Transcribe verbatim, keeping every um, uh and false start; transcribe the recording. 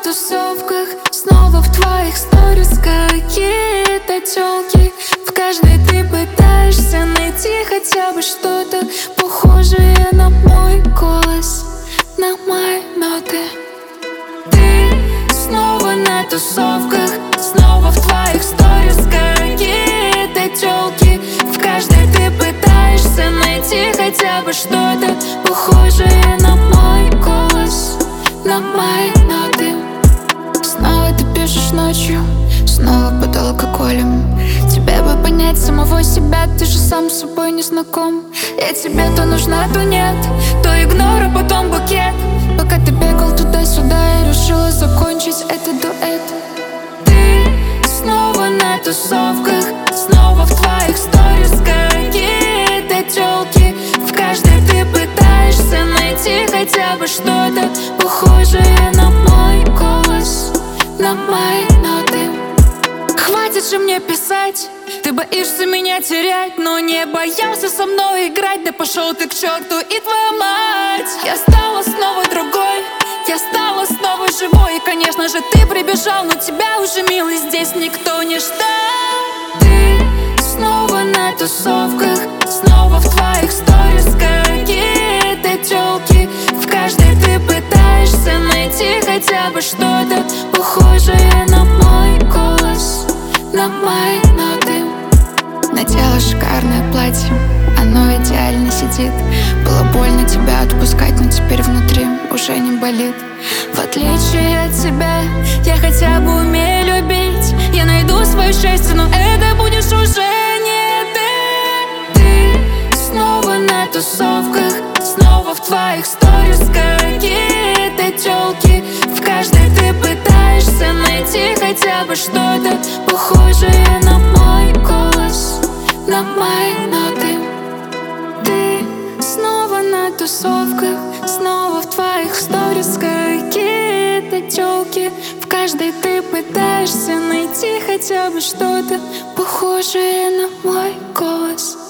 тусовках, снова в твоих сторис какие-то тёлки. В каждой ты пытаешься найти хотя бы что-то похожее на мой голос, на мои ноты. Ты снова на тусовках, снова в твоих сторис какие-то тёлки. В каждой ты пытаешься найти хотя бы что-то похожее на мой голос, на мои ноты. Снова ты пишешь ночью, снова под алкоголем. Тебе бы понять самого себя, ты же сам с собой не знаком. Я тебе то нужна, то нет, то игнор, а потом букет. Пока ты бегал туда-сюда, я решила закончить этот дуэт. Ты снова на тусовках, снова в твоих сторис какие-то тёлки. В каждой ты пытаешься найти хотя бы что-то похожее на мой голос, на мои ноты. Хватит же мне писать, ты боишься меня терять, но не боялся со мной играть. Да пошел ты к черту и твоя мать. Я стала снова другой, я стала снова живой. И, конечно же, ты прибежал, но тебя уже, милый, здесь никто не ждал. Ты снова на тусовках, снова в твоих сторис какие-то тёлки. В каждой ты пытаешься найти хотя бы что-то похожее на мой голос, на мои ноты. Надела шикарное платье, оно идеально сидит. Было больно тебя отпускать, но теперь внутри уже не болит. В отличие от тебя, я хотя бы умею любить. Я найду свое счастье, но это будешь уже не ты. Ты снова на тусовках, снова в твоих сторис какие-то тёлки. В каждой ты пытаешься найти хотя бы что-то похожее на мой голос, на мои ноты. Ты снова на тусовках, снова в твоих сторис какие-то тёлки. В каждой ты пытаешься найти хотя бы что-то похожее на мой голос.